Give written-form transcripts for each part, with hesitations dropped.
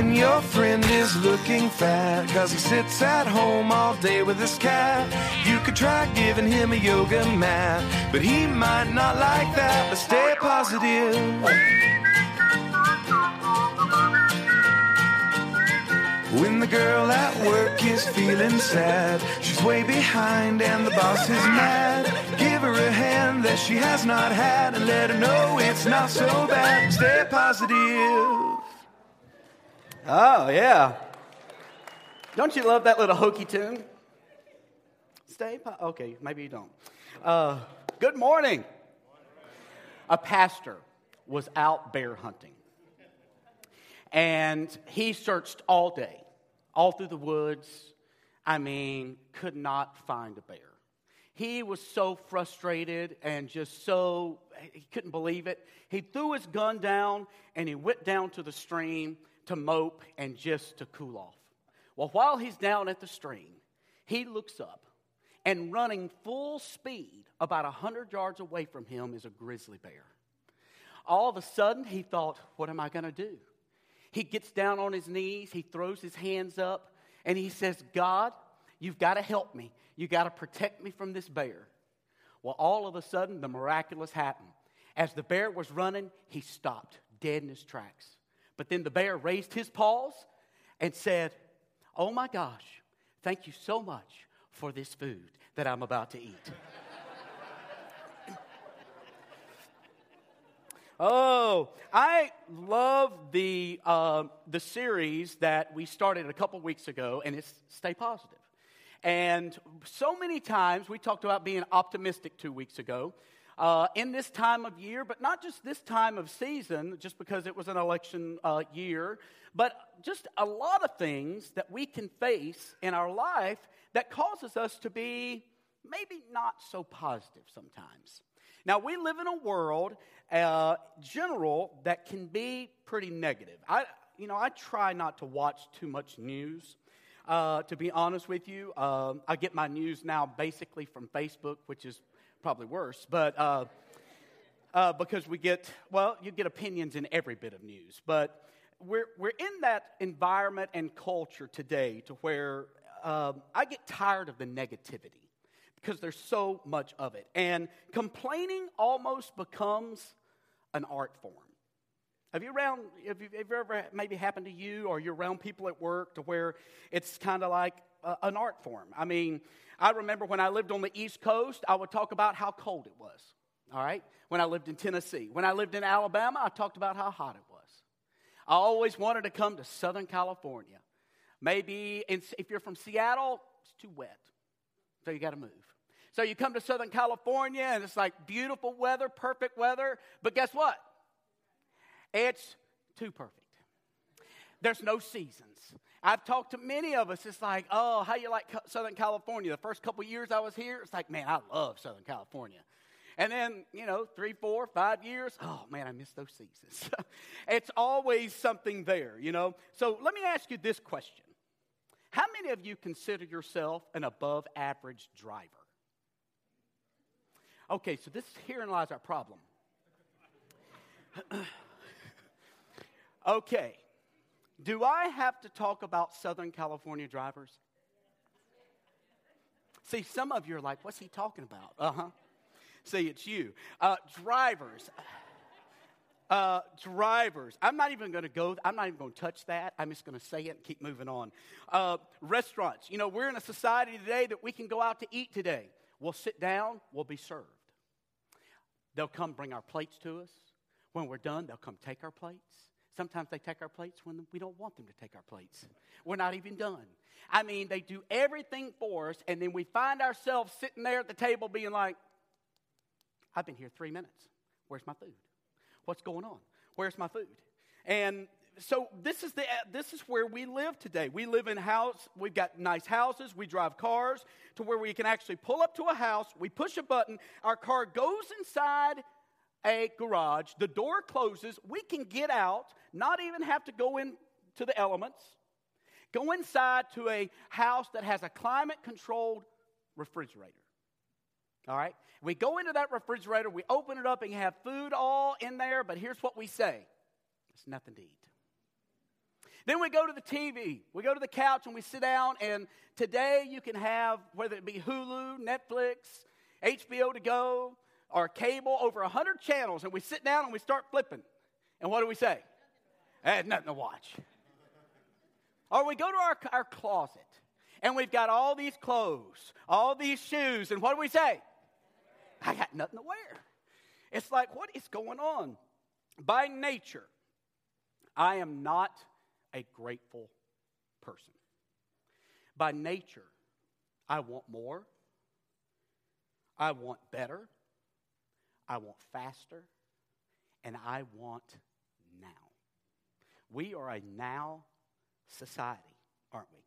when your friend is looking fat, 'cause he sits at home all day with his cat. You could try giving him a yoga mat, but he might not like that. But stay positive. When the girl at work is feeling sad, she's way behind and the boss is mad, give her a hand that she has not had and let her know it's not so bad. Stay positive. Oh, yeah. Don't you love that little hokey tune? Okay, maybe you don't. Good morning. A pastor was out bear hunting, and he searched all day, all through the woods. Could not find a bear. He was so frustrated and just he couldn't believe it. He threw his gun down and he went down to the stream to mope and just to cool off. Well, while he's down at the stream, he looks up, and running full speed about 100 yards away from him is a grizzly bear. All of a sudden, he thought, what am I going to do? He gets down on his knees, he throws his hands up, and he says, God, you've got to help me. You've got to protect me from this bear. Well, all of a sudden, the miraculous happened. As the bear was running, he stopped dead in his tracks. But then the bear raised his paws and said, oh my gosh, thank you so much for this food that I'm about to eat. Oh, I love the series that we started a couple weeks ago, and it's Stay Positive. And so many times, we talked about being optimistic 2 weeks ago, in this time of year, but not just this time of season, just because it was an election year, but just a lot of things that we can face in our life that causes us to be maybe not so positive sometimes. Now, we live in a world, general, that can be pretty negative. I try not to watch too much news, to be honest with you. I get my news now basically from Facebook, which is probably worse, but because you get opinions in every bit of news. But we're in that environment and culture today to where I get tired of the negativity, because there's so much of it. And complaining almost becomes an art form. Have you ever maybe happened to you, or you're around people at work to where it's kind of like an art form? I remember when I lived on the East Coast, I would talk about how cold it was, all right? When I lived in Tennessee. When I lived in Alabama, I talked about how hot it was. I always wanted to come to Southern California. Maybe if you're from Seattle, it's too wet, so you got to move. So you come to Southern California, and it's like beautiful weather, perfect weather. But guess what? It's too perfect. There's no seasons. I've talked to many of us. It's like, oh, how you like Southern California? The first couple years I was here, it's like, man, I love Southern California. And then, 3, 4, 5 years, oh, man, I miss those seasons. It's always something there, So let me ask you this question. How many of you consider yourself an above-average driver? Okay, so herein lies our problem. Okay, do I have to talk about Southern California drivers? See, some of you are like, what's he talking about? Uh-huh. See, it's you. Drivers. I'm not even going to touch that. I'm just going to say it and keep moving on. Restaurants. We're in a society today that we can go out to eat today. We'll sit down, we'll be served. They'll come bring our plates to us. When we're done, they'll come take our plates. Sometimes they take our plates when we don't want them to take our plates. We're not even done. They do everything for us, and then we find ourselves sitting there at the table being like, I've been here 3 minutes. Where's my food? What's going on? Where's my food? And so this is where we live today. We live in house. We've got nice houses. We drive cars to where we can actually pull up to a house. We push a button. Our car goes inside a garage. The door closes. We can get out, not even have to go into the elements. Go inside to a house that has a climate-controlled refrigerator. All right? We go into that refrigerator. We open it up and you have food all in there. But here's what we say. There's nothing to eat. Then we go to the TV. We go to the couch and we sit down, and today you can have, whether it be Hulu, Netflix, HBO to go, or cable, over 100 channels, and we sit down and we start flipping. And what do we say? There's nothing to watch. Or we go to our closet, and we've got all these clothes, all these shoes, and what do we say? I got nothing to wear. It's like, what is going on? By nature, I am not a grateful person. By nature, I want more. I want better. I want faster. And I want now. We are a now society, aren't we?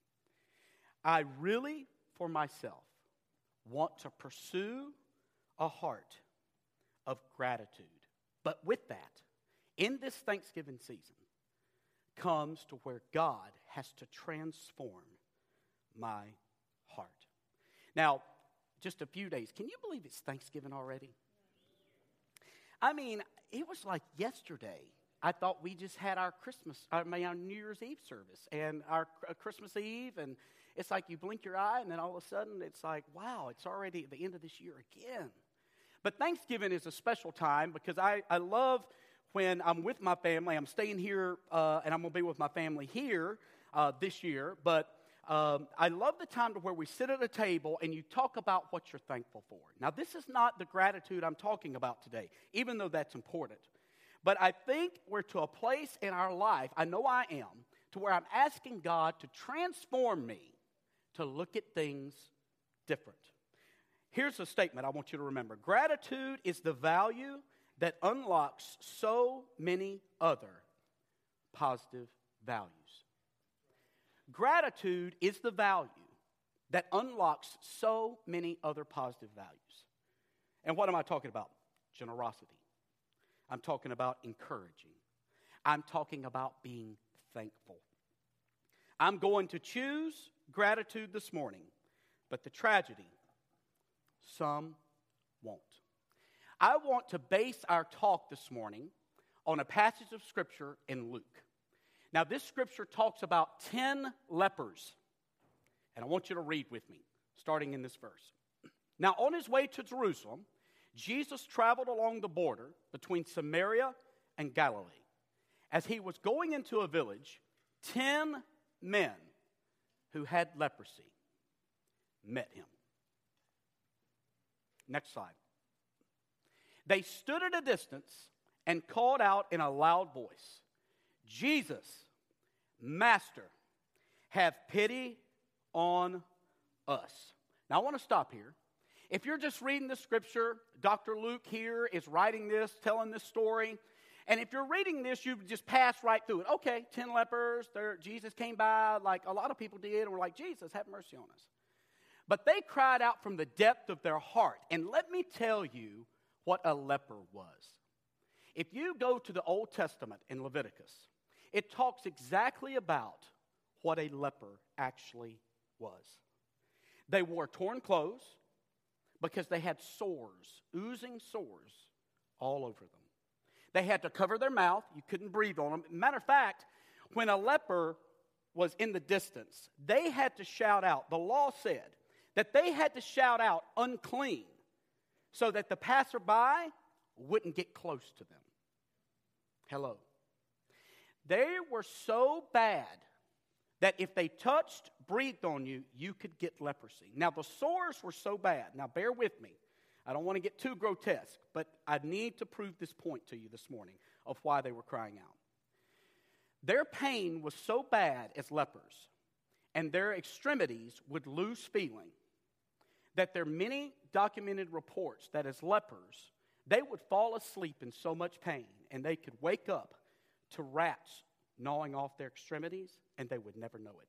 I really, for myself, want to pursue a heart of gratitude. But with that, in this Thanksgiving season, comes to where God has to transform my heart. Now, just a few days. Can you believe it's Thanksgiving already? I mean, it was like yesterday. I thought we just had our New Year's Eve service and our Christmas Eve, and it's like you blink your eye, and then all of a sudden it's like, wow, it's already at the end of this year again. But Thanksgiving is a special time because I love when I'm with my family. I'm staying here, and I'm going to be with my family here this year. But I love the time to where we sit at a table and you talk about what you're thankful for. Now, this is not the gratitude I'm talking about today, even though that's important. But I think we're to a place in our life, I know I am, to where I'm asking God to transform me to look at things different. Here's a statement I want you to remember. Gratitude is the value that unlocks so many other positive values. Gratitude is the value that unlocks so many other positive values. And what am I talking about? Generosity. I'm talking about encouraging. I'm talking about being thankful. I'm going to choose gratitude this morning, but the tragedy, some won't. I want to base our talk this morning on a passage of Scripture in Luke. Now, this Scripture talks about 10 lepers, and I want you to read with me, starting in this verse. Now, on his way to Jerusalem, Jesus traveled along the border between Samaria and Galilee. As he was going into a village, 10 men who had leprosy met him. Next slide. They stood at a distance and called out in a loud voice, Jesus, Master, have pity on us. Now, I want to stop here. If you're just reading the Scripture, Dr. Luke here is writing this, telling this story. And if you're reading this, you just pass right through it. Okay, 10 lepers, Jesus came by like a lot of people did, and were like, Jesus, have mercy on us. But they cried out from the depth of their heart. And let me tell you what a leper was. If you go to the Old Testament in Leviticus, it talks exactly about what a leper actually was. They wore torn clothes because they had sores, oozing sores all over them. They had to cover their mouth. You couldn't breathe on them. Matter of fact, when a leper was in the distance, they had to shout out. The law said that they had to shout out unclean so that the passerby wouldn't get close to them. Hello. They were so bad that if they touched, breathed on you, you could get leprosy. Now, the sores were so bad. Now, bear with me. I don't want to get too grotesque, but I need to prove this point to you this morning of why they were crying out. Their pain was so bad as lepers, and their extremities would lose feeling, that there are many documented reports that as lepers, they would fall asleep in so much pain, and they could wake up to rats gnawing off their extremities, and they would never know it.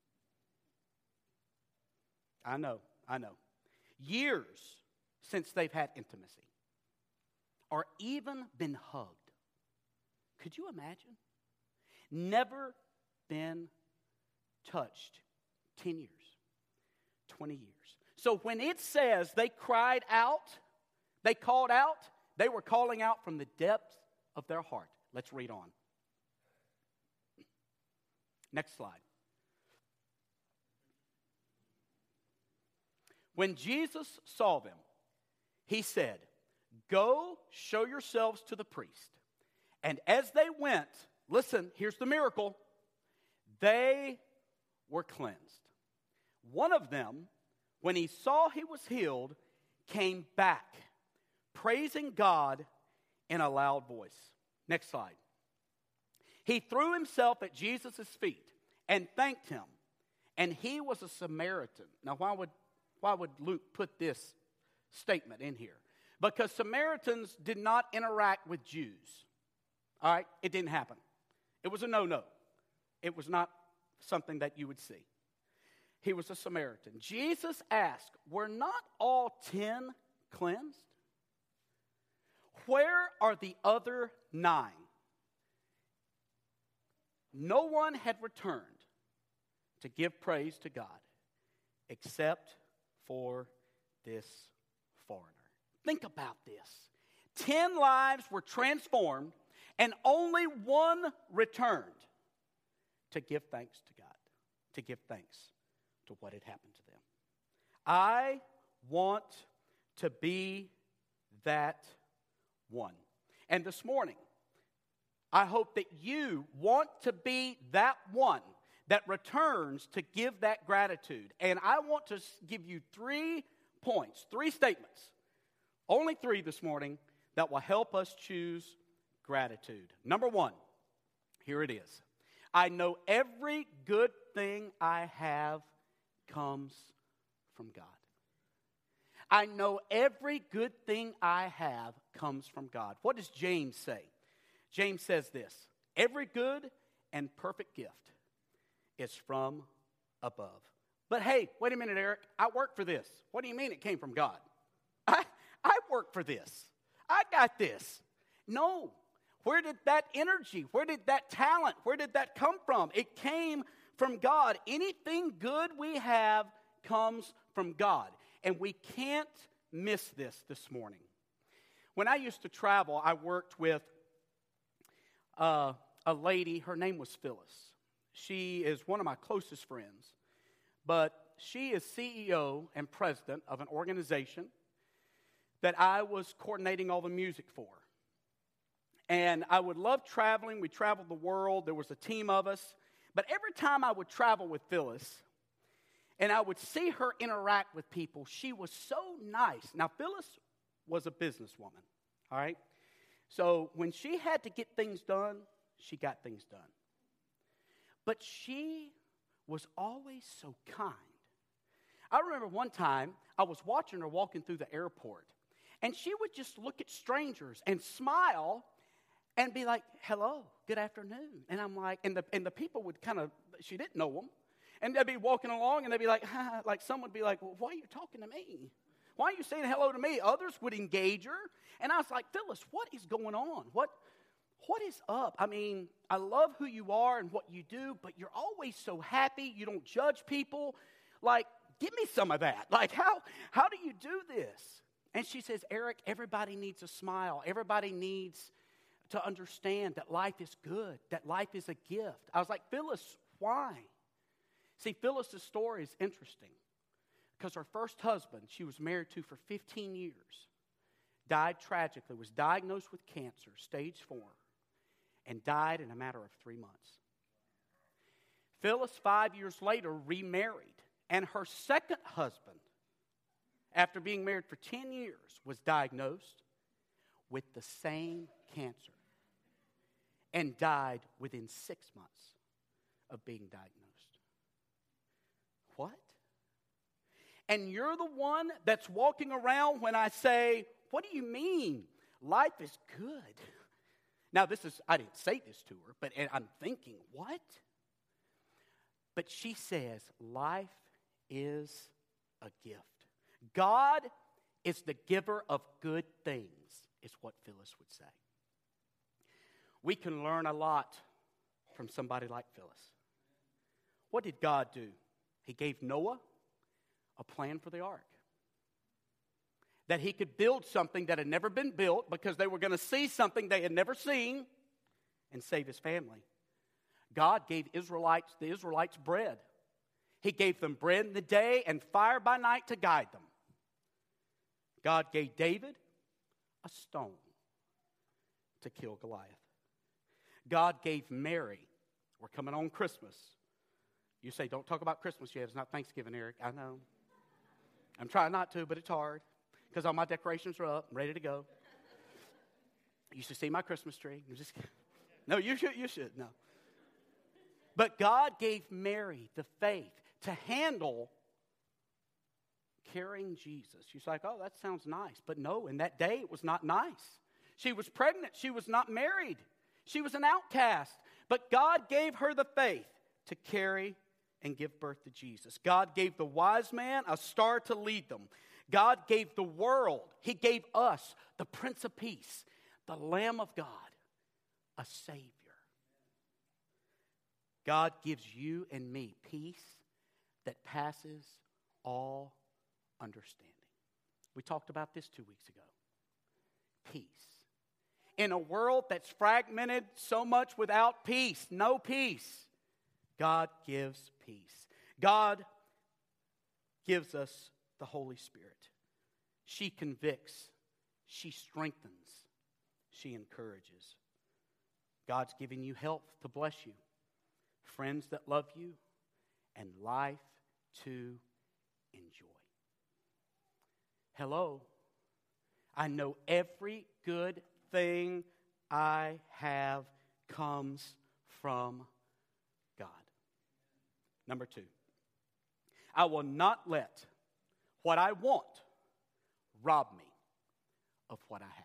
I know. Years since they've had intimacy, or even been hugged. Could you imagine? Never been touched 10 years, 20 years. So when it says they cried out, they called out, they were calling out from the depths of their heart. Let's read on. Next slide. When Jesus saw them, he said, "Go show yourselves to the priest." And as they went, listen, here's the miracle, they were cleansed. One of them, when he saw he was healed, came back, praising God in a loud voice. Next slide. He threw himself at Jesus' feet and thanked him. And he was a Samaritan. Now, why would Luke put this statement in here? Because Samaritans did not interact with Jews. All right? It didn't happen. It was a no-no. It was not something that you would see. He was a Samaritan. Jesus asked, "Were not all 10 cleansed? Where are the other 9? No one had returned to give praise to God except for this foreigner." Think about this. 10 lives were transformed and only one returned to give thanks to God, to give thanks to what had happened to them. I want to be that one. And this morning, I hope that you want to be that one that returns to give that gratitude. And I want to give you 3 points, 3 statements, only 3 this morning, that will help us choose gratitude. Number 1, here it is. I know every good thing I have comes from God. I know every good thing I have comes from God. What does James say? James says this: every good and perfect gift is from above. But hey, wait a minute, Eric. I work for this. What do you mean it came from God? I work for this. I got this. No. Where did that energy, where did that talent, where did that come from? It came from God. Anything good we have comes from God. And we can't miss this morning. When I used to travel, I worked with a lady. Her name was Phyllis. She is one of my closest friends. But she is CEO and president of an organization that I was coordinating all the music for. And I would love traveling. We traveled the world. There was a team of us. But every time I would travel with Phyllis and I would see her interact with people, she was so nice. Now, Phyllis was a businesswoman, all right? So when she had to get things done, she got things done. But she was always so kind. I remember one time I was watching her walking through the airport, and she would just look at strangers and smile and be like, "Hello, good afternoon." And I'm like, and the people would kind of, she didn't know them. And they'd be walking along and they'd be like, like someone would be like, "Well, why are you talking to me? Why are you saying hello to me?" Others would engage her. And I was like, "Phyllis, what is going on? What is up? I mean, I love who you are and what you do, but you're always so happy. You don't judge people. Like, give me some of that. Like, how do you do this?" And she says, "Eric, everybody needs a smile. Everybody needs to understand that life is good, that life is a gift." I was like, "Phyllis, why?" See, Phyllis's story is interesting because her first husband, she was married to for 15 years, died tragically, was diagnosed with cancer, stage 4, and died in a matter of 3 months. Phyllis, 5 years later, remarried, and her second husband, after being married for 10 years, was diagnosed with the same cancer and died within 6 months of being diagnosed. What? And you're the one that's walking around when I say, "What do you mean? Life is good." Now, I didn't say this to her, but I'm thinking, what? But she says, life is a gift. God is the giver of good things, is what Phyllis would say. We can learn a lot from somebody like Phyllis. What did God do? He gave Noah a plan for the ark. That he could build something that had never been built because they were going to see something they had never seen and save his family. God gave the Israelites bread. He gave them bread in the day and fire by night to guide them. God gave David a stone to kill Goliath. God gave Mary, we're coming on Christmas. You say, don't talk about Christmas yet. It's not Thanksgiving, Eric. I know. I'm trying not to, but it's hard because all my decorations are up, ready to go. You should see my Christmas tree. No, you should. No. But God gave Mary the faith to handle carrying Jesus. She's like, oh, that sounds nice. But no, in that day, it was not nice. She was pregnant. She was not married. She was an outcast. But God gave her the faith to carry and give birth to Jesus. God gave the wise man a star to lead them. God gave the world, He gave us the Prince of Peace, the Lamb of God, a Savior. God gives you and me peace that passes all understanding. We talked about this 2 weeks ago. Peace. In a world that's fragmented so much without peace, no peace, God gives peace. God gives us the Holy Spirit. She convicts. She strengthens. She encourages. God's giving you health to bless you, friends that love you, and life to enjoy. Hello. I know every good thing I have comes from God. Number 2, I will not let what I want rob me of what I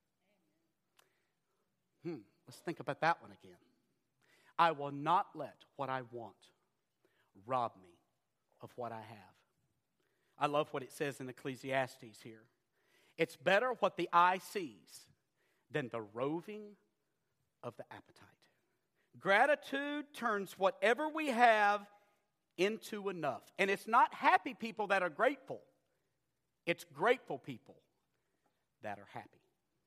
have. Let's think about that one again. I will not let what I want rob me of what I have. I love what it says in Ecclesiastes here. It's better what the eye sees than the roving of the appetite. Gratitude turns whatever we have into enough. And it's not happy people that are grateful. It's grateful people that are happy.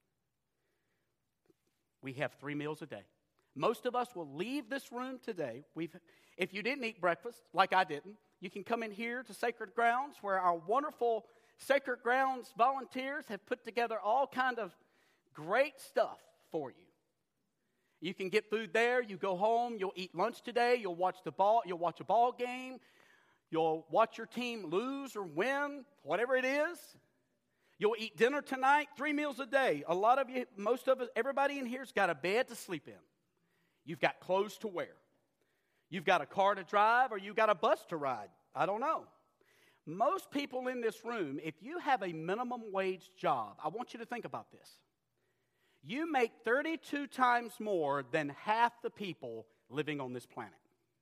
We have 3 meals a day. Most of us will leave this room today. If you didn't eat breakfast, like I didn't, you can come in here to Sacred Grounds, where our wonderful Sacred Grounds volunteers have put together all kind of great stuff for you. You can get food there. You go home. You'll eat lunch today. You'll watch a ball game. You'll watch your team lose or win, whatever it is. You'll eat dinner tonight, 3 meals a day. A lot of you, most of us, everybody in here's got a bed to sleep in. You've got clothes to wear. You've got a car to drive, or you've got a bus to ride. I don't know. Most people in this room, if you have a minimum wage job, I want you to think about this. You make 32 times more than half the people living on this planet.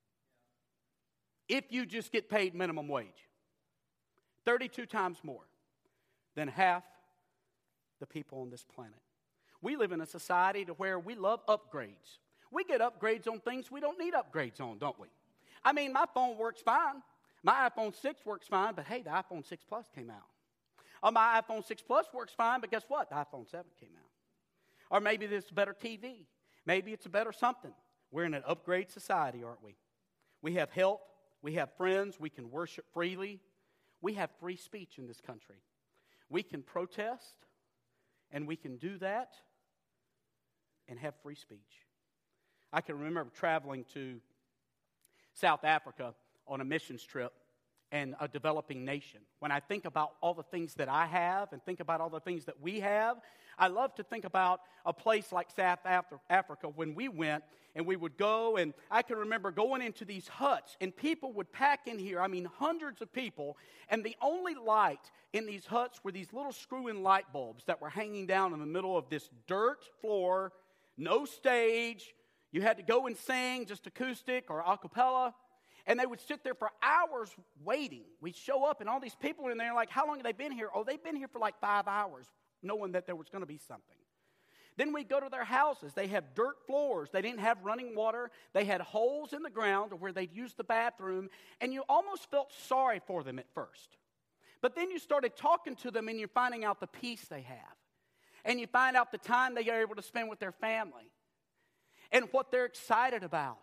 If you just get paid minimum wage. 32 times more than half the people on this planet. We live in a society to where we love upgrades. We get upgrades on things we don't need upgrades on, don't we? I mean, my phone works fine. My iPhone 6 works fine, but hey, the iPhone 6 Plus came out. Or my iPhone 6 Plus works fine, but guess what? The iPhone 7 came out. Or maybe it's a better TV. Maybe it's a better something. We're in an upgrade society, aren't we? We have health. We have friends. We can worship freely. We have free speech in this country. We can protest, and we can do that and have free speech. I can remember traveling to South Africa on a missions trip and a developing nation. When I think about all the things that I have and think about all the things that we have, I love to think about a place like South Africa when we went and we would go, and I can remember going into these huts and people would pack in here, hundreds of people, and the only light in these huts were these little screw-in light bulbs that were hanging down in the middle of this dirt floor, no stage. You had to go and sing just acoustic or a cappella. And they would sit there for hours waiting. We'd show up, and all these people were in there, like, how long have they been here? Oh, they've been here for like 5 hours, knowing that there was going to be something. Then we'd go to their houses. They had dirt floors. They didn't have running water. They had holes in the ground where they'd use the bathroom, and you almost felt sorry for them at first. But then you started talking to them, and you're finding out the peace they have. And you find out the time they are able to spend with their family and what they're excited about.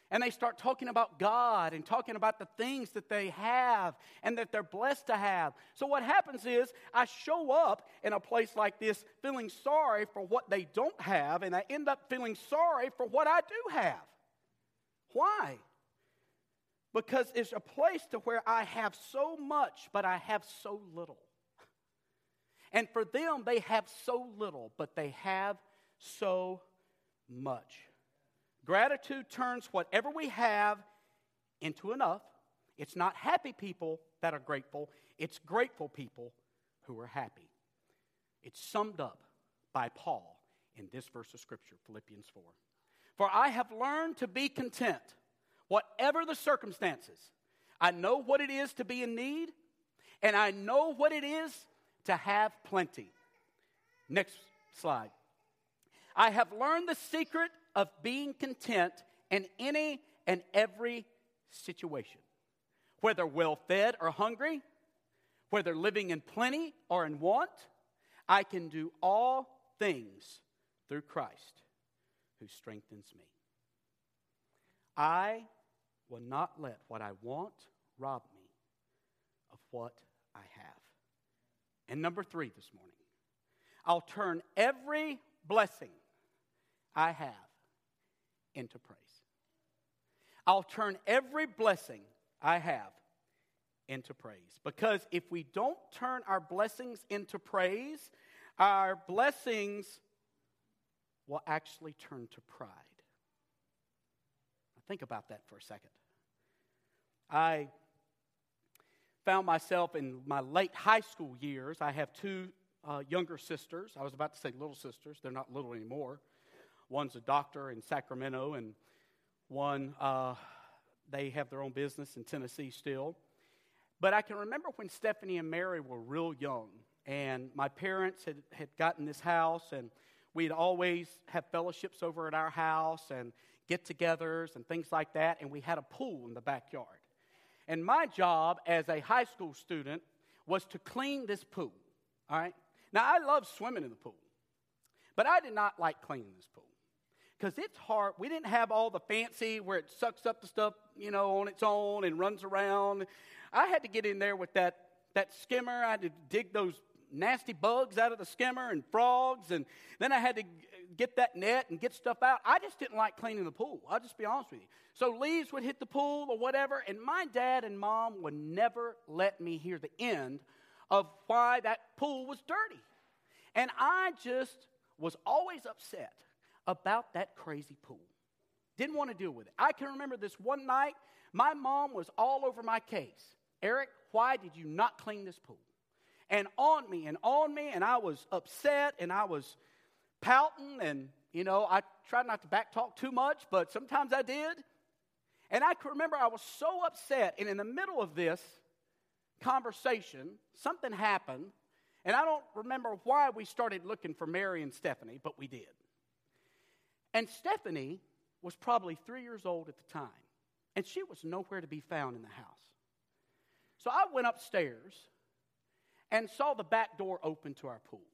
And they start talking about God and talking about the things that they have and that they're blessed to have. So what happens is I show up in a place like this feeling sorry for what they don't have, and I end up feeling sorry for what I do have. Why? Because it's a place to where I have so much, but I have so little. And for them, they have so little, but they have so much. Gratitude turns whatever we have into enough. It's not happy people that are grateful. It's grateful people who are happy. It's summed up by Paul in this verse of Scripture, Philippians 4. For I have learned to be content, whatever the circumstances. I know what it is to be in need, and I know what it is to have plenty. Next slide. I have learned the secret of being content in any and every situation, whether well-fed or hungry, whether living in plenty or in want. I can do all things through Christ who strengthens me. I will not let what I want rob me of what I have. And number 3 this morning, I'll turn every blessing I have into praise. I'll turn every blessing I have into praise. Because if we don't turn our blessings into praise, our blessings will actually turn to pride. Now think about that for a second. I found myself in my late high school years. I have 2 younger sisters. I was about to say little sisters. They're not little anymore. One's a doctor in Sacramento, and one, they have their own business in Tennessee still. But I can remember when Stephanie and Mary were real young, and my parents had gotten this house, and we'd always have fellowships over at our house and get-togethers and things like that, and we had a pool in the backyard. And my job as a high school student was to clean this pool, all right? Now, I love swimming in the pool, but I did not like cleaning this pool because it's hard. We didn't have all the fancy where it sucks up the stuff, on its own and runs around. I had to get in there with that skimmer. I had to dig those nasty bugs out of the skimmer and frogs, and then I had to get that net and get stuff out. I just didn't like cleaning the pool. I'll just be honest with you. So leaves would hit the pool or whatever, and my dad and mom would never let me hear the end of why that pool was dirty. And I just was always upset about that crazy pool. Didn't want to deal with it. I can remember this one night, my mom was all over my case. Eric, why did you not clean this pool? And on me, and I was upset, and I was pouting, and, I tried not to backtalk too much, but sometimes I did. And I can remember I was so upset, and in the middle of this conversation, something happened, and I don't remember why we started looking for Mary and Stephanie, but we did. And Stephanie was probably 3 years old at the time, and she was nowhere to be found in the house. So I went upstairs and saw the back door open to our pool.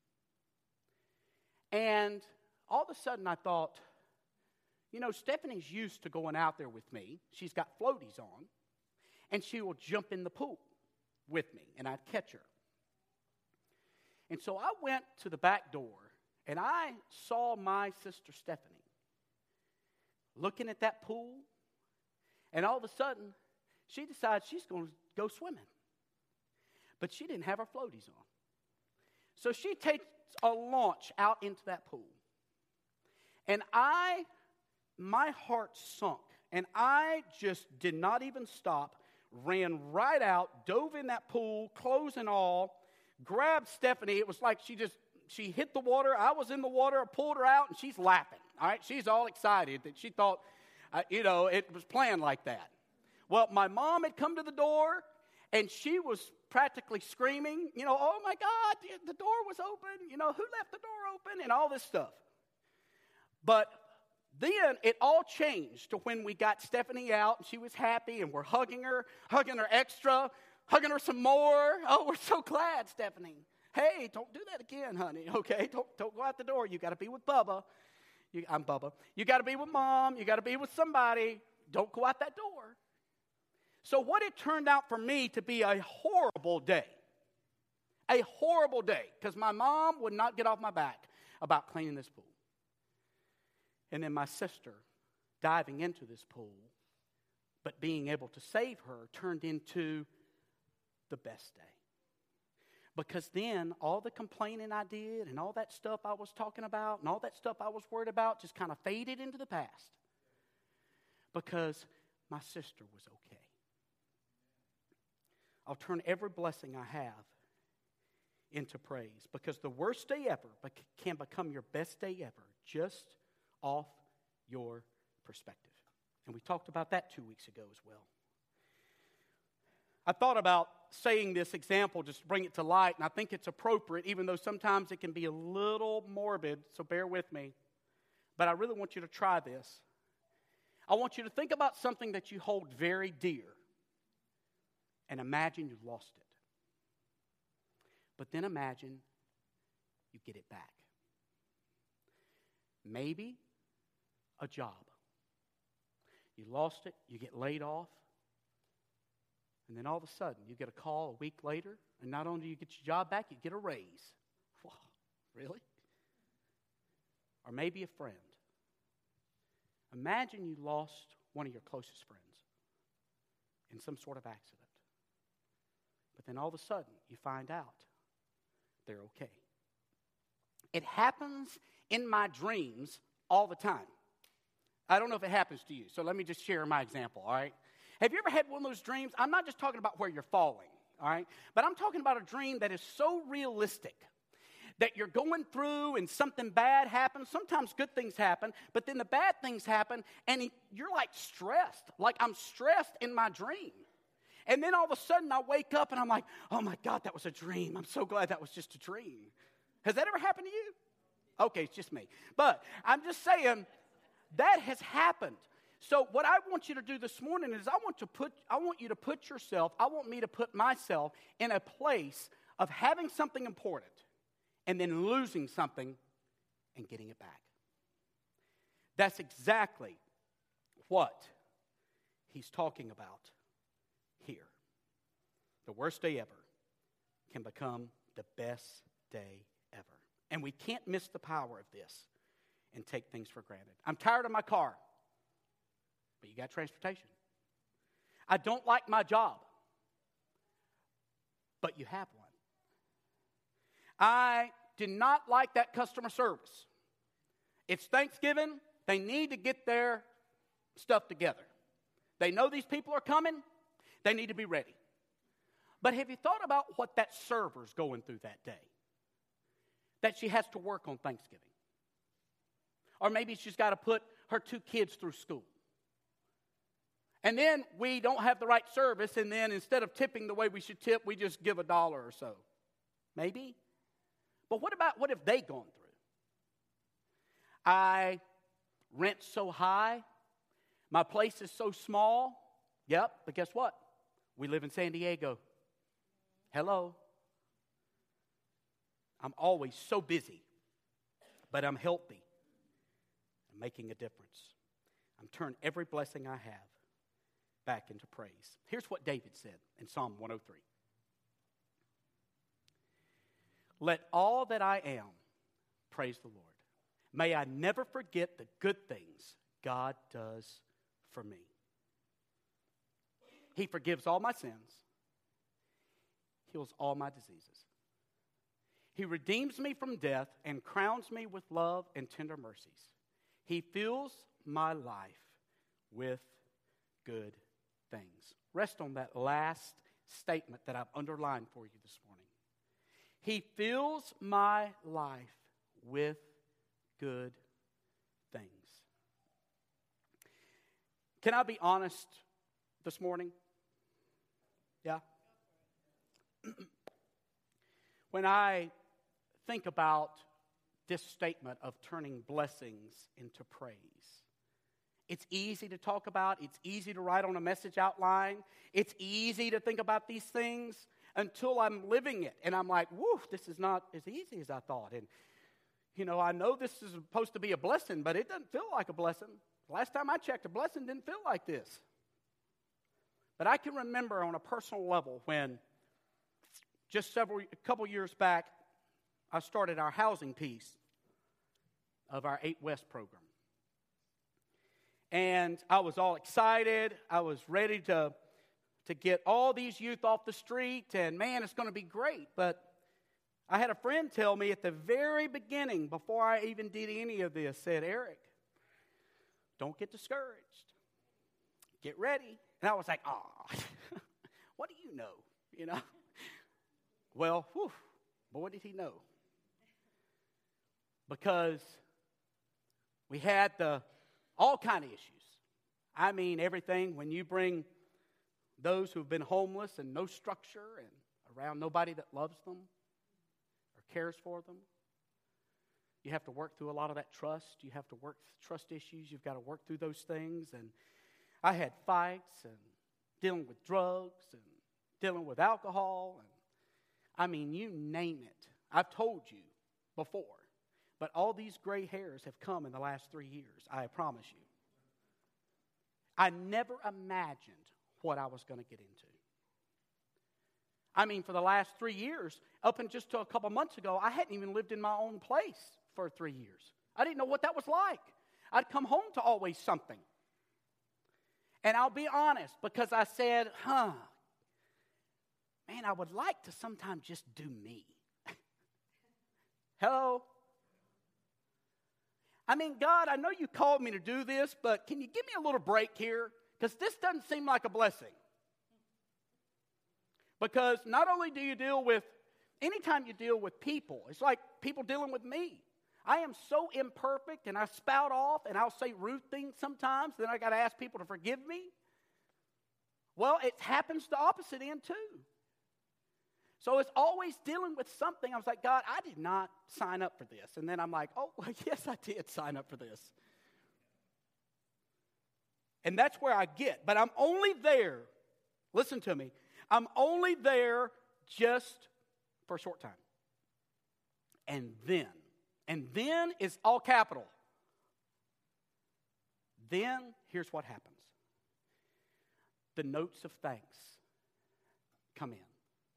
And all of a sudden I thought, Stephanie's used to going out there with me. She's got floaties on, and she will jump in the pool with me, and I'd catch her. And so I went to the back door, and I saw my sister Stephanie looking at that pool, and all of a sudden, she decides she's going to go swimming. But she didn't have her floaties on. So she takes a launch out into that pool. And my heart sunk, and I just did not even stop, ran right out, dove in that pool, clothes and all, grabbed Stephanie. It was like she hit the water. I was in the water. I pulled her out, and she's laughing. All right, she's all excited that she thought, it was planned like that. Well, my mom had come to the door, and she was practically screaming, oh my God, the door was open. Who left the door open? And all this stuff. But then it all changed to when we got Stephanie out, and she was happy, and we're hugging her extra, hugging her some more. Oh, we're so glad, Stephanie. Hey, don't do that again, honey, okay? Don't go out the door. You got to be with Bubba. I'm Bubba. You got to be with mom. You got to be with somebody. Don't go out that door. So what it turned out for me to be a horrible day. A horrible day. Because my mom would not get off my back about cleaning this pool. And then my sister diving into this pool, but being able to save her, turned into the best day. Because then all the complaining I did and all that stuff I was talking about and all that stuff I was worried about just kind of faded into the past. Because my sister was okay. I'll turn every blessing I have into praise. Because the worst day ever can become your best day ever just off your perspective. And we talked about that 2 weeks ago as well. I thought about saying this example just to bring it to light, and I think it's appropriate, even though sometimes it can be a little morbid, so bear with me. But I really want you to try this. I want you to think about something that you hold very dear, and imagine you've lost it. But then imagine you get it back. Maybe a job. You lost it, you get laid off, and then all of a sudden you get a call a week later, and not only do you get your job back, you get a raise. Wow, really? Or maybe a friend. Imagine you lost one of your closest friends in some sort of accident. But then all of a sudden you find out they're okay. It happens in my dreams all the time. I don't know if it happens to you, so let me just share my example, all right? Have you ever had one of those dreams? I'm not just talking about where you're falling, all right? But I'm talking about a dream that is so realistic that you're going through and something bad happens. Sometimes good things happen, but then the bad things happen, and you're like stressed. Like I'm stressed in my dream. And then all of a sudden I wake up and I'm like, oh my God, that was a dream. I'm so glad that was just a dream. Has that ever happened to you? Okay, it's just me. But I'm just saying, that has happened. So what I want you to do this morning is I want you to put yourself, I want me to put myself in a place of having something important and then losing something and getting it back. That's exactly what he's talking about here. The worst day ever can become the best day ever. And we can't miss the power of this and take things for granted. I'm tired of my car, but you got transportation. I don't like my job, but you have one. I did not like that customer service. It's Thanksgiving. They need to get their stuff together. They know these people are coming. They need to be ready. But have you thought about what that server's going through that day? That she has to work on Thanksgiving. Or maybe she's got to put her 2 kids through school. And then we don't have the right service, and then instead of tipping the way we should tip, we just give $1 or so. Maybe. But what have they gone through? I rent so high. My place is so small. Yep, but guess what? We live in San Diego. Hello. I'm always so busy, but I'm healthy. I'm making a difference. I'm turning every blessing I have back into praise. Here's what David said in Psalm 103. Let all that I am praise the Lord. May I never forget the good things God does for me. He forgives all my sins, heals all my diseases. He redeems me from death and crowns me with love and tender mercies. He fills my life with good things. Rest on that last statement that I've underlined for you this morning. He fills my life with good things. Can I be honest this morning? Yeah? When I think about this statement of turning blessings into praise, it's easy to talk about. It's easy to write on a message outline. It's easy to think about these things until I'm living it. And I'm like, woo, this is not as easy as I thought. And, I know this is supposed to be a blessing, but it doesn't feel like a blessing. Last time I checked, a blessing didn't feel like this. But I can remember on a personal level when just a couple years back, I started our housing piece of our 8 West program. And I was all excited. I was ready to get all these youth off the street, and man, it's going to be great. But I had a friend tell me at the very beginning, before I even did any of this, said, Eric, don't get discouraged. Get ready. And I was like, what do you know? Well, boy, did he know. Because we had all kind of issues. I mean, everything. When you bring those who've been homeless and no structure and around nobody that loves them or cares for them, you have to work through a lot of that trust. You have to work trust issues. You've got to work through those things. And I had fights and dealing with drugs and dealing with alcohol. And I mean, you name it. I've told you before. But all these gray hairs have come in the last 3 years, I promise you. I never imagined what I was going to get into. I mean, for the last 3 years, up until just a couple months ago, I hadn't even lived in my own place for 3 years. I didn't know what that was like. I'd come home to always something. And I'll be honest, because I said, man, I would like to sometimes just do me. Hello? I mean, God, I know you called me to do this, but can you give me a little break here? Because this doesn't seem like a blessing. Because not only do you anytime you deal with people, it's like people dealing with me. I am so imperfect, and I spout off, and I'll say rude things sometimes, then I got to ask people to forgive me. Well, it happens the opposite end too. So it's always dealing with something. I was like, God, I did not sign up for this. And then I'm like, oh, yes, I did sign up for this. And that's where I get. But I'm only there, listen to me, I'm only there just for a short time. And then is all capital. Then here's what happens. The notes of thanks come in.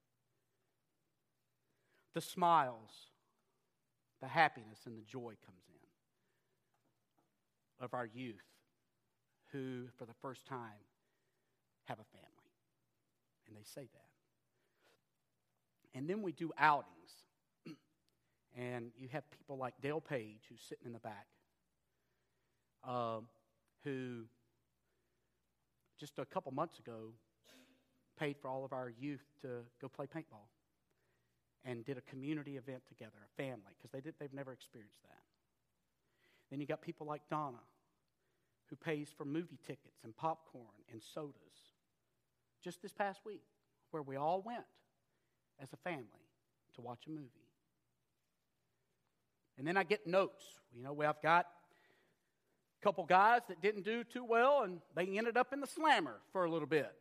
The smiles, the happiness, and the joy comes in of our youth who, for the first time, have a family. And they say that. And then we do outings. And you have people like Dale Page, who's sitting in the back, who just a couple months ago paid for all of our youth to go play paintball. And did a community event together, a family, because they've never experienced that. Then you got people like Donna, who pays for movie tickets and popcorn and sodas. Just this past week, where we all went as a family to watch a movie. And then I get notes. I've got a couple guys that didn't do too well, and they ended up in the slammer for a little bit.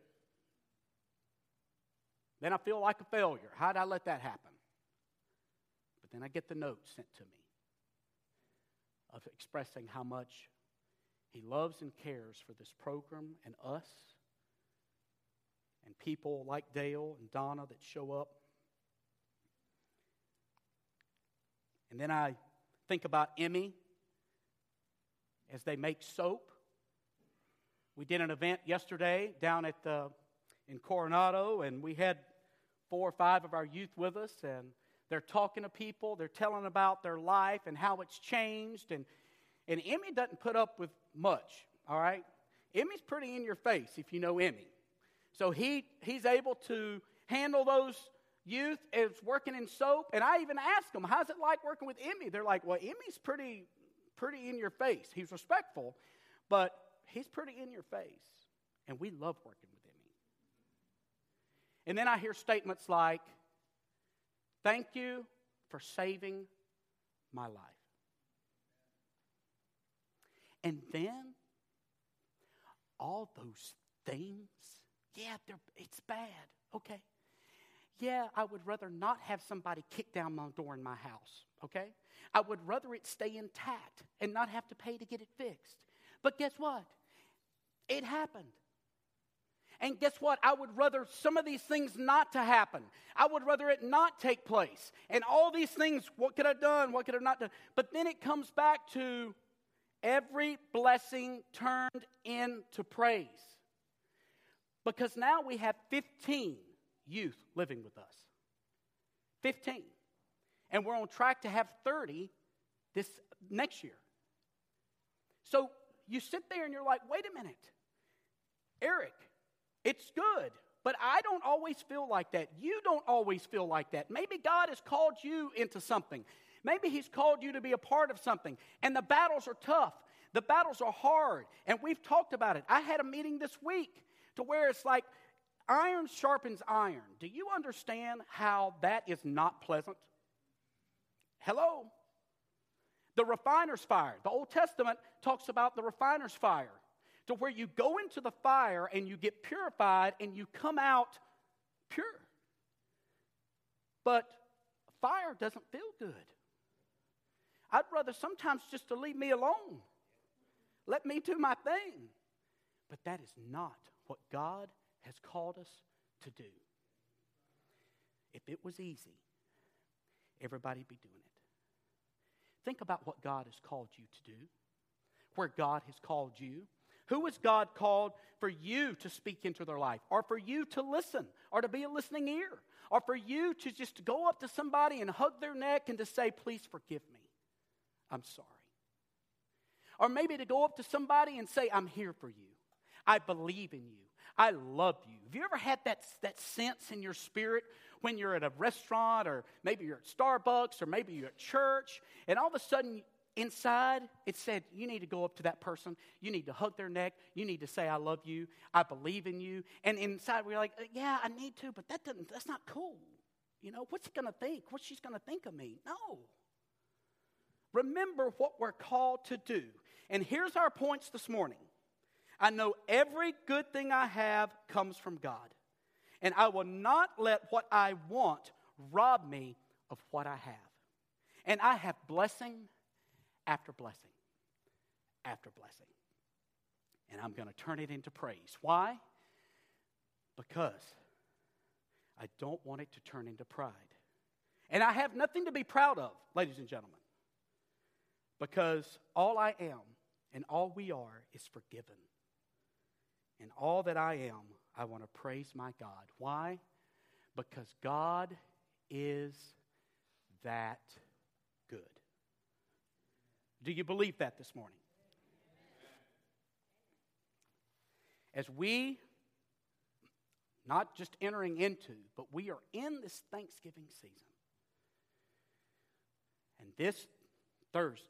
Then I feel like a failure. How did I let that happen? But then I get the note sent to me of expressing how much he loves and cares for this program and us and people like Dale and Donna that show up. And then I think about Emmy as they make soap. We did an event yesterday down in Coronado, and we had 4 or 5 of our youth with us, and they're talking to people. They're telling about their life and how it's changed. And Emmy doesn't put up with much, all right? Emmy's pretty in your face if you know Emmy. So he's able to handle those youth as working in soap. And I even asked them, how's it like working with Emmy? They're like, well, Emmy's pretty in your face. He's respectful, but he's pretty in your face. And we love working with Emmy. And then I hear statements like, thank you for saving my life. And then all those things, yeah, it's bad, okay. yeah, I would rather not have somebody kick down my door in my house, okay? I would rather it stay intact and not have to pay to get it fixed. But guess what? It happened. And guess what? I would rather some of these things not to happen. I would rather it not take place. And all these things, what could I have done? What could I have not done? But then it comes back to every blessing turned into praise. Because now we have 15 youth living with us. 15. And we're on track to have 30 this next year. So you sit there and you're like, wait a minute. Eric, it's good, but I don't always feel like that. You don't always feel like that. Maybe God has called you into something. Maybe He's called you to be a part of something. And the battles are tough. The battles are hard. And we've talked about it. I had a meeting this week to where it's like iron sharpens iron. Do you understand how that is not pleasant? Hello? The refiner's fire. The Old Testament talks about the refiner's fire, to where you go into the fire and you get purified and you come out pure. But fire doesn't feel good. I'd rather sometimes just to leave me alone. Let me do my thing. But that is not what God has called us to do. If it was easy, everybody'd be doing it. Think about what God has called you to do, where God has called you. Who has God called for you to speak into their life, or for you to listen, or to be a listening ear, or for you to just go up to somebody and hug their neck and to say, please forgive me, I'm sorry. Or maybe to go up to somebody and say, I'm here for you. I believe in you. I love you. Have you ever had that sense in your spirit when you're at a restaurant, or maybe you're at Starbucks, or maybe you're at church, and all of a sudden inside it said, you need to go up to that person, you need to hug their neck, you need to say, I love you, I believe in you. And inside we're like, yeah, I need to, but that's not cool. You know, what's he going to think? What's she's going to think of me? No. Remember what we're called to do. And here's our points this morning. I know every good thing I have comes from God. And I will not let what I want rob me of what I have. And I have blessing after blessing after blessing. And I'm going to turn it into praise. Why? Because I don't want it to turn into pride. And I have nothing to be proud of, ladies and gentlemen. Because all I am and all we are is forgiven. And all that I am, I want to praise my God. Why? Because God is that good. Do you believe that this morning? As we, not just entering into, but we are in this Thanksgiving season. And this Thursday,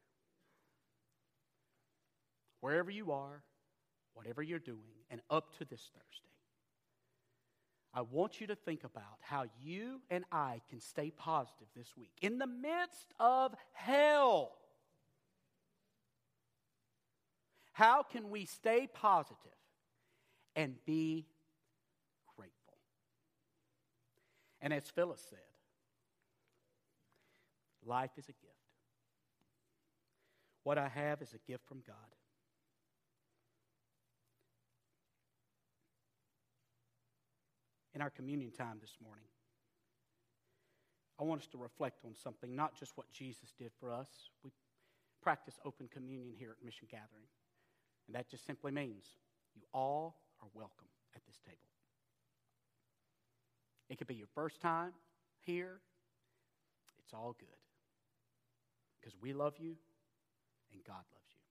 wherever you are, whatever you're doing, and up to this Thursday, I want you to think about how you and I can stay positive this week. In the midst of hell, how can we stay positive and be grateful? And as Phyllis said, life is a gift. What I have is a gift from God. In our communion time this morning, I want us to reflect on something, not just what Jesus did for us. We practice open communion here at Mission Gathering. And that just simply means you all are welcome at this table. It could be your first time here. It's all good. Because we love you and God loves you.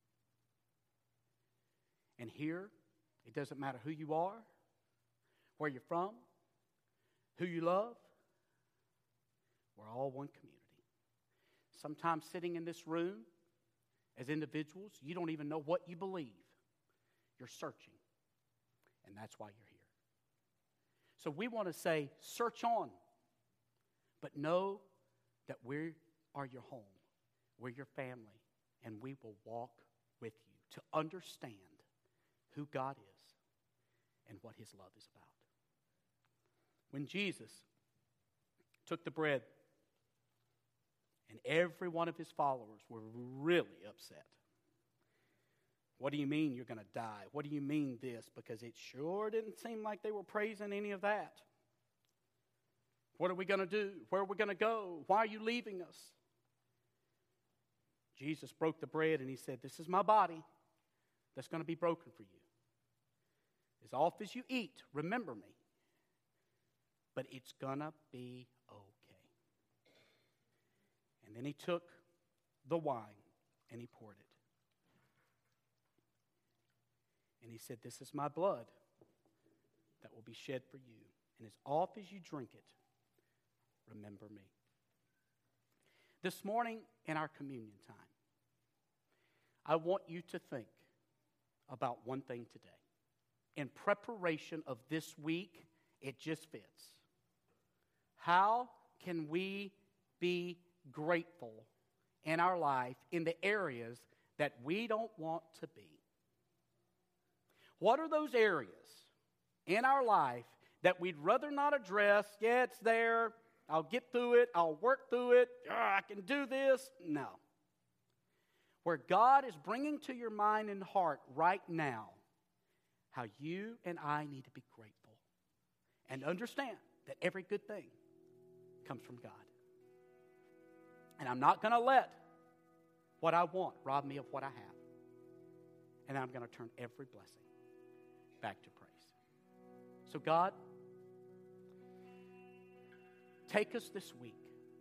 And here, it doesn't matter who you are, where you're from, who you love. We're all one community. Sometimes sitting in this room as individuals, you don't even know what you believe. You're searching. And that's why you're here. So we want to say, search on. But know that we are your home. We're your family. And we will walk with you to understand who God is and what His love is about. when Jesus took the bread, and every one of his followers were really upset. What do you mean you're going to die? What do you mean this? Because it sure didn't seem like they were praising any of that. What are we going to do? Where are we going to go? Why are you leaving us? Jesus broke the bread and he said, this is my body that's going to be broken for you. As oft as you eat, remember me. But it's going to be okay. And then he took the wine and he poured it. And he said, this is my blood that will be shed for you. And as oft as you drink it, remember me. This morning in our communion time, I want you to think about one thing today. In preparation of this week, it just fits. How can we be grateful in our life in the areas that we don't want to be? What are those areas in our life that we'd rather not address? Yeah, it's there. I'll get through it. I'll work through it. I can do this. No. Where God is bringing to your mind and heart right now how you and I need to be grateful and understand that every good thing comes from God. And I'm not going to let what I want rob me of what I have. And I'm going to turn every blessing back to praise. So God, take us this week.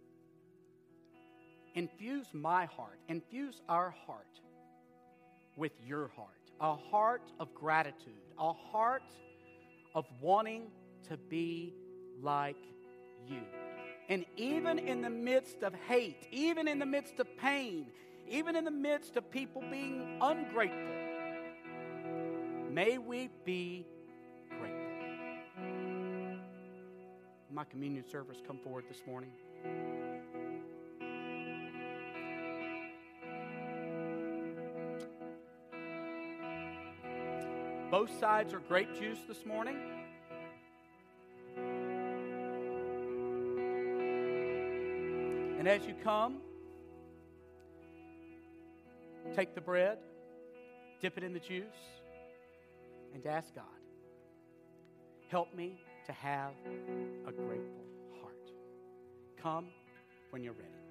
Infuse my heart, infuse our heart with your heart. A heart of gratitude, a heart of wanting to be like you. And even in the midst of hate, even in the midst of pain, even in the midst of people being ungrateful, may we be grateful. My communion servers come forward this morning. Both sides are grape juice this morning. And as you come, take the bread, dip it in the juice, and ask God, help me to have a grateful heart. Come when you're ready.